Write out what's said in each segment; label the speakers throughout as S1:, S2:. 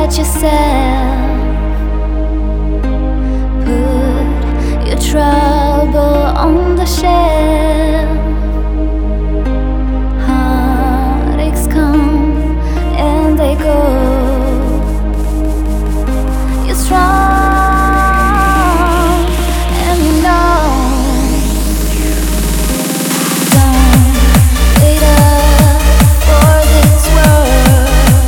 S1: at yourself. Put your trouble on the shelf. Heartaches come and they go. You're strong and you know. Don't wait up for this world.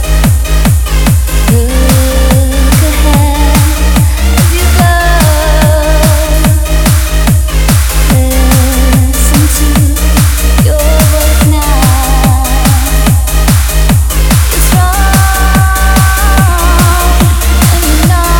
S1: Look ahead as you go. Listen to your voice now. You're strong and you know.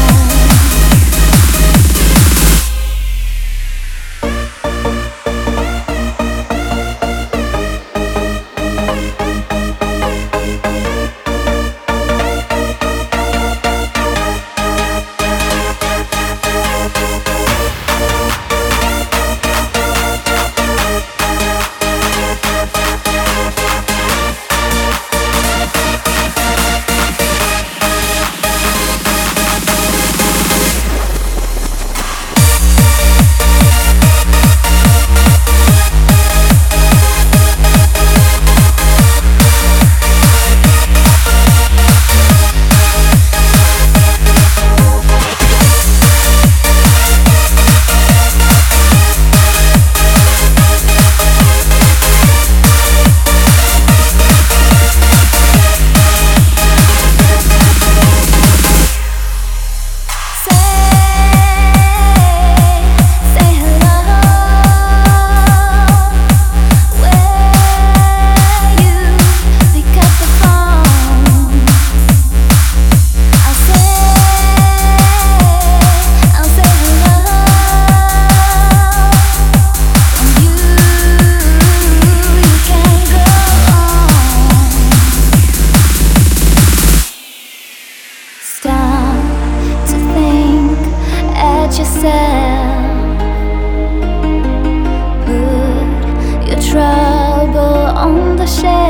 S1: Stop to think at yourself. Put your trouble on the shelf.